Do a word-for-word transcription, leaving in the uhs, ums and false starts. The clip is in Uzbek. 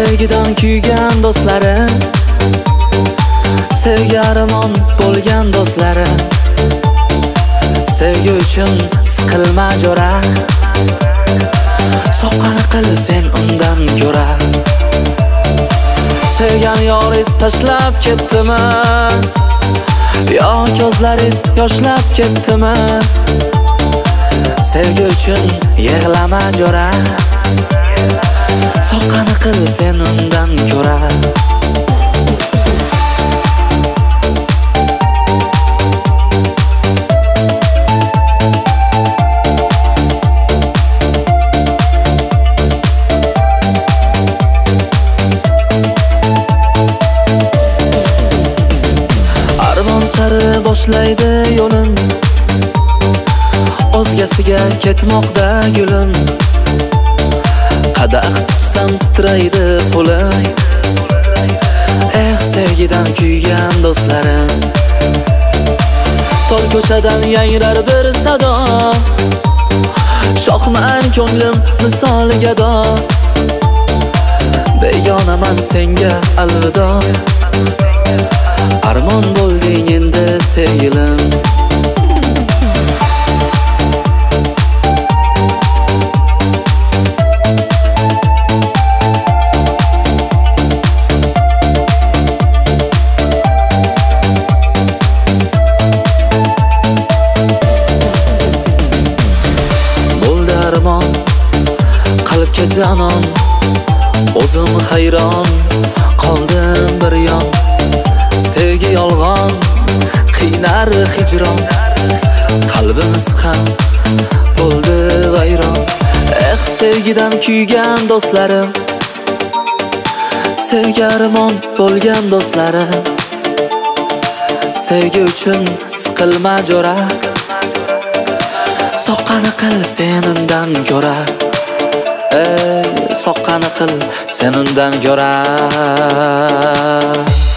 Sevgidan kuygan do'stlari, sevgi armon bo'lgan do'stlari, sevgi uchun siqilma jo'ra, soqqani qil sen undan ko'ra. Sevgan yoringiz tashlab ketdimi, yo ko'zlaringiz yoshlab ketdimi? Sevgi uchun yig'lama jo'ra, soqqani qil sen undan ko'ra. Armon sari boshlaydi yo'lim, o'zgasiga ketmoqda gulim. Qadah tutsam titraydi qo'lim, eh sevgidan kuygan do'stlarim. Tol ko'chadan yangrar bir sado, shohman ko'nglim misoli gado. Begonaman senga alvido, armon bo'lding endi sevgilim. Bo'ldi armon qalbga janon, o'zim hayron qoldim bir yon. Sevgi yolg'on, qiynar hijron, qalbimiz ham bo'ldi vayron. Eh sevgidan kuygan do'stlarim, sevgi armon bo'lgan do'stlarim, sevgi uchun siqilma jo'ra, soqqani qil sen undan ko'ra. Ey soqqani qil sen undan ko'ra.